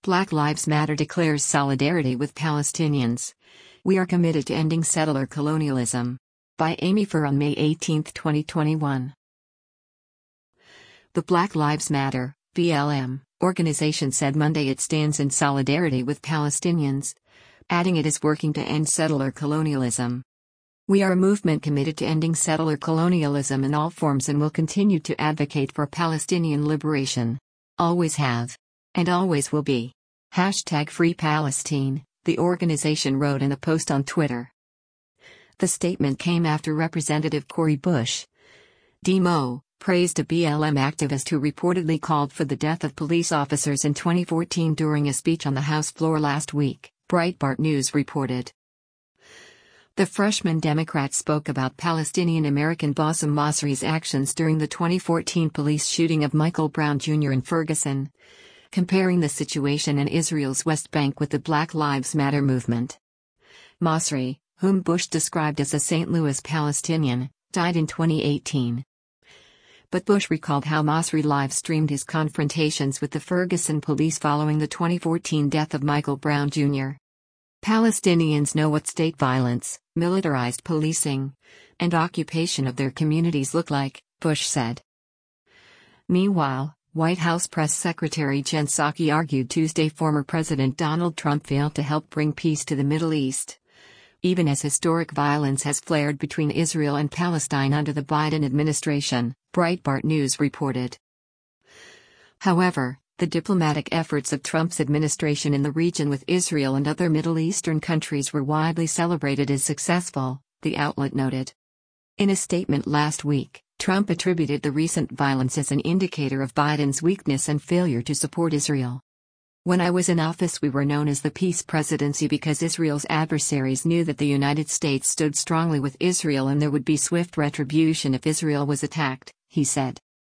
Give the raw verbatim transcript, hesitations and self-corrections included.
Black Lives Matter declares solidarity with Palestinians. We are committed to ending settler colonialism. By Amy Furr on May eighteenth, twenty twenty-one. The Black Lives Matter, B L M, organization said Monday it stands in solidarity with Palestinians, adding it is working to end settler colonialism. We are a movement committed to ending settler colonialism in all forms and will continue to advocate for Palestinian liberation. Always have. And always will be. Hashtag Free Palestine, the organization wrote in a post on Twitter. The statement came after Representative Cori Bush, D M O, praised a B L M activist who reportedly called for the death of police officers in twenty fourteen during a speech on the House floor last week, Breitbart News reported. The freshman Democrat spoke about Palestinian-American Bassem Masri's actions during the twenty fourteen police shooting of Michael Brown Junior in Ferguson, comparing the situation in Israel's West Bank with the Black Lives Matter movement. Masri, whom Bush described as a Saint Louis Palestinian, died in twenty eighteen. But Bush recalled how Masri live-streamed his confrontations with the Ferguson police following the twenty fourteen death of Michael Brown Junior Palestinians know what state violence, militarized policing, and occupation of their communities look like, Bush said. Meanwhile, White House Press Secretary Jen Psaki argued Tuesday former President Donald Trump failed to help bring peace to the Middle East, even as historic violence has flared between Israel and Palestine under the Biden administration, Breitbart News reported. However, the diplomatic efforts of Trump's administration in the region with Israel and other Middle Eastern countries were widely celebrated as successful, the outlet noted. In a statement last week, Trump attributed the recent violence as an indicator of Biden's weakness and failure to support Israel. When I was in office, we were known as the peace presidency because Israel's adversaries knew that the United States stood strongly with Israel and there would be swift retribution if Israel was attacked, he said.